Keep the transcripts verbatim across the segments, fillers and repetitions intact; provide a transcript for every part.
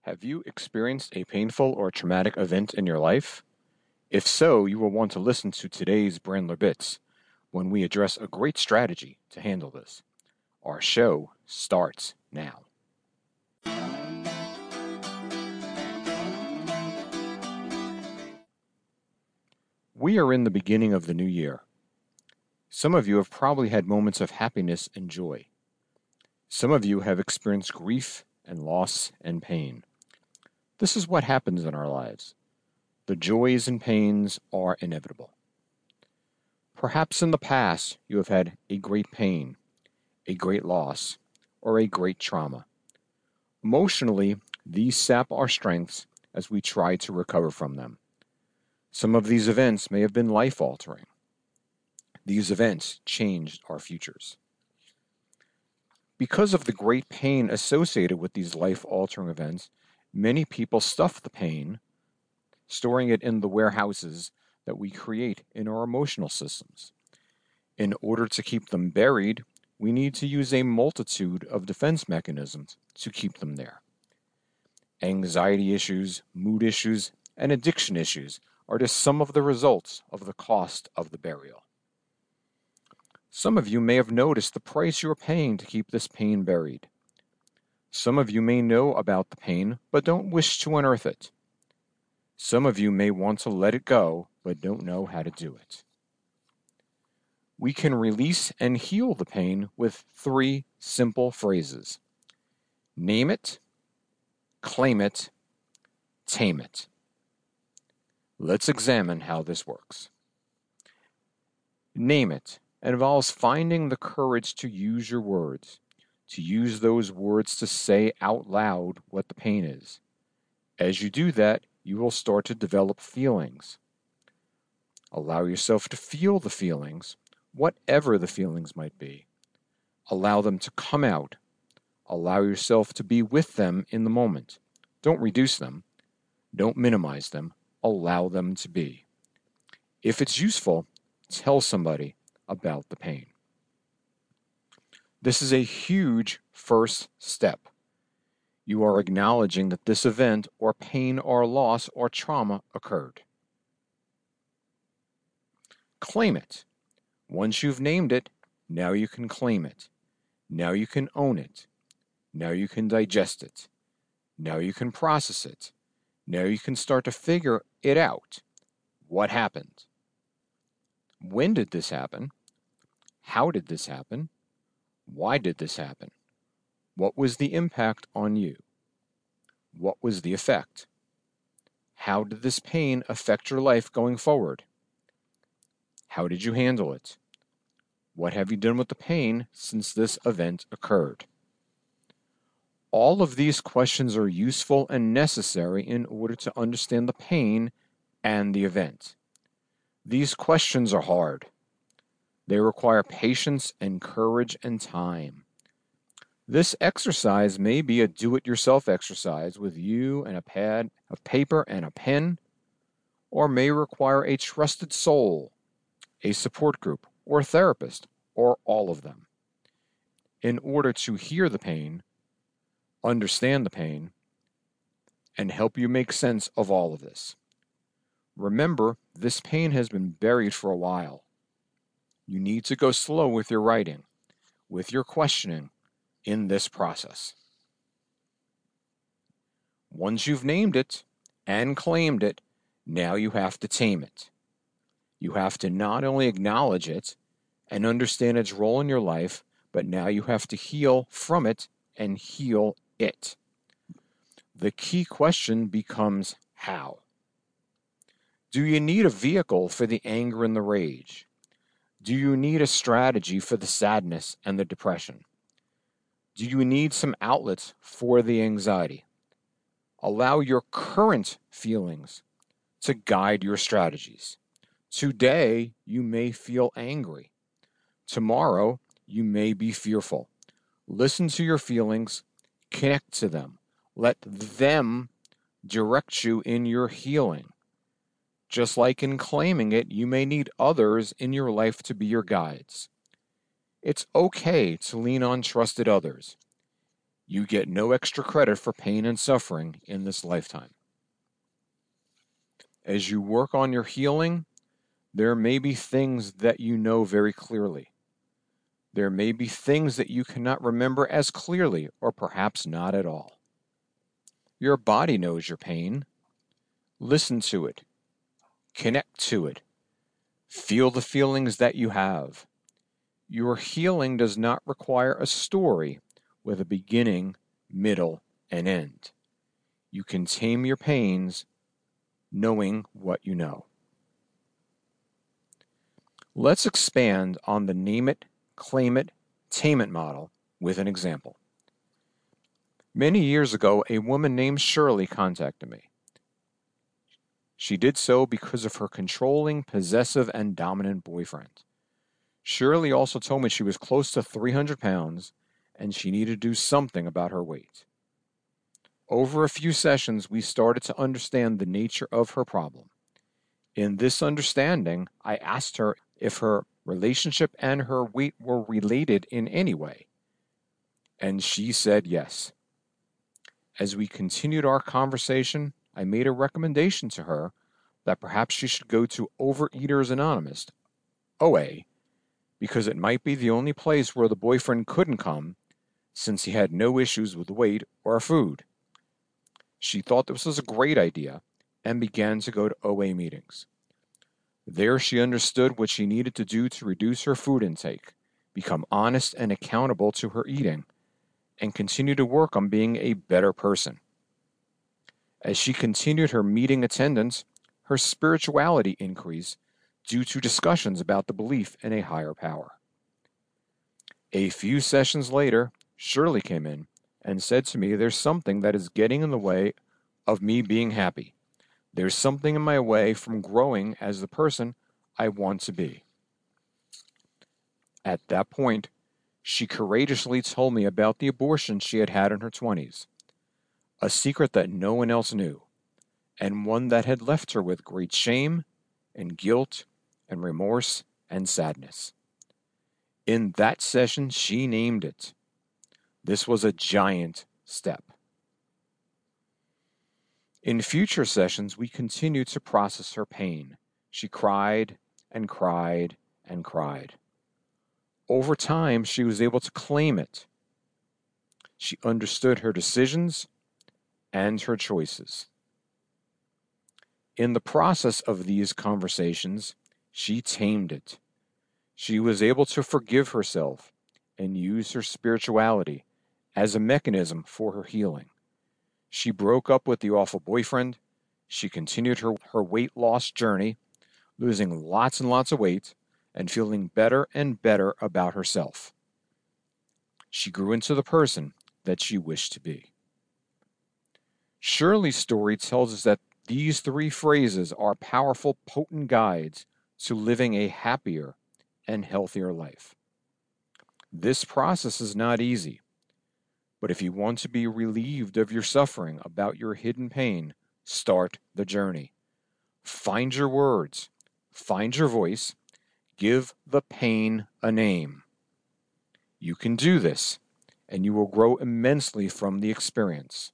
Have you experienced a painful or traumatic event in your life? If so, you will want to listen to today's Brandler Bits when we address a great strategy to handle this. Our show starts now. We are in the beginning of the new year. Some of you have probably had moments of happiness and joy. Some of you have experienced grief and loss and pain. This is what happens in our lives. The joys and pains are inevitable. Perhaps in the past you have had a great pain, a great loss, or a great trauma. Emotionally, these sap our strengths as we try to recover from them. Some of these events may have been life-altering. These events changed our futures. Because of the great pain associated with these life-altering events, many people stuff the pain, storing it in the warehouses that we create in our emotional systems. In order to keep them buried, we need to use a multitude of defense mechanisms to keep them there. Anxiety issues, mood issues, and addiction issues are just some of the results of the cost of the burial. Some of you may have noticed the price you're paying to keep this pain buried. Some of you may know about the pain, but don't wish to unearth it. Some of you may want to let it go, but don't know how to do it. We can release and heal the pain with three simple phrases. Name it, claim it, tame it. Let's examine how this works. Name it involves finding the courage to use your words, to use those words to say out loud what the pain is. As you do that, you will start to develop feelings. Allow yourself to feel the feelings, whatever the feelings might be. Allow them to come out. Allow yourself to be with them in the moment. Don't reduce them. Don't minimize them. Allow them to be. If it's useful, tell somebody about the pain. This is a huge first step. You are acknowledging that this event or pain or loss or trauma occurred. Claim it. Once you've named it, now you can claim it. Now you can own it. Now you can digest it. Now you can process it. Now you can start to figure it out. What happened? When did this happen? How did this happen? Why did this happen? What was the impact on you? What was the effect? How did this pain affect your life going forward? How did you handle it? What have you done with the pain since this event occurred? All of these questions are useful and necessary in order to understand the pain and the event. These questions are hard. They require patience and courage and time. This exercise may be a do-it-yourself exercise with you and a pad of paper and a pen, or may require a trusted soul, a support group, or therapist, or all of them, in order to hear the pain, understand the pain, and help you make sense of all of this. Remember, this pain has been buried for a while. You need to go slow with your writing, with your questioning in this process. Once you've named it and claimed it, now you have to tame it. You have to not only acknowledge it and understand its role in your life, but now you have to heal from it and heal it. The key question becomes how. Do you need a vehicle for the anger and the rage? Do you need a strategy for the sadness and the depression? Do you need some outlets for the anxiety? Allow your current feelings to guide your strategies. Today, you may feel angry. Tomorrow, you may be fearful. Listen to your feelings, connect to them. Let them direct you in your healing. Just like in claiming it, you may need others in your life to be your guides. It's okay to lean on trusted others. You get no extra credit for pain and suffering in this lifetime. As you work on your healing, there may be things that you know very clearly. There may be things that you cannot remember as clearly, or perhaps not at all. Your body knows your pain. Listen to it. Connect to it. Feel the feelings that you have. Your healing does not require a story with a beginning, middle, and end. You can tame your pains knowing what you know. Let's expand on the name it, claim it, tame it model with an example. Many years ago, a woman named Shirley contacted me. She did so because of her controlling, possessive, and dominant boyfriend. Shirley also told me she was close to three hundred pounds and she needed to do something about her weight. Over a few sessions, we started to understand the nature of her problem. In this understanding, I asked her if her relationship and her weight were related in any way, and she said yes. As we continued our conversation, I made a recommendation to her that perhaps she should go to Overeaters Anonymous, O A, because it might be the only place where the boyfriend couldn't come since he had no issues with weight or food. She thought this was a great idea and began to go to O A meetings. There she understood what she needed to do to reduce her food intake, become honest and accountable to her eating, and continue to work on being a better person. As she continued her meeting attendance, her spirituality increased due to discussions about the belief in a higher power. A few sessions later, Shirley came in and said to me, "There's something that is getting in the way of me being happy. There's something in my way from growing as the person I want to be." At that point, she courageously told me about the abortion she had had in her twenties, a secret that no one else knew, and one that had left her with great shame and guilt and remorse and sadness. In that session, she named it. This was a giant step. In future sessions, we continued to process her pain. She cried and cried and cried. Over time, she was able to claim it. She understood her decisions and her choices. In the process of these conversations, she tamed it. She was able to forgive herself and use her spirituality as a mechanism for her healing. She broke up with the awful boyfriend. She continued her, her weight loss journey, losing lots and lots of weight and feeling better and better about herself. She grew into the person that she wished to be. Shirley's story tells us that these three phrases are powerful, potent guides to living a happier and healthier life. This process is not easy, but if you want to be relieved of your suffering about your hidden pain, start the journey. Find your words, find your voice, give the pain a name. You can do this, and you will grow immensely from the experience.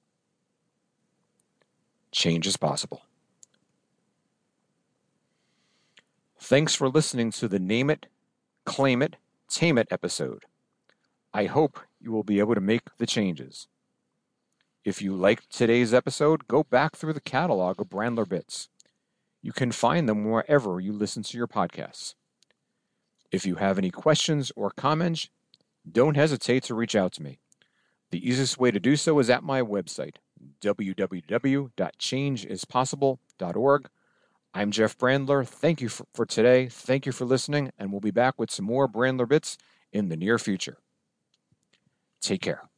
Change is possible. Thanks for listening to the Name It, Claim It, Tame It episode. I hope you will be able to make the changes. If you liked today's episode, go back through the catalog of Brandler Bits. You can find them wherever you listen to your podcasts. If you have any questions or comments, don't hesitate to reach out to me. The easiest way to do so is at my website, w w w dot change is possible dot org. I'm Jeff Brandler. Thank you for, for today. Thank you for listening, and we'll be back with some more Brandler Bits in the near future. Take care.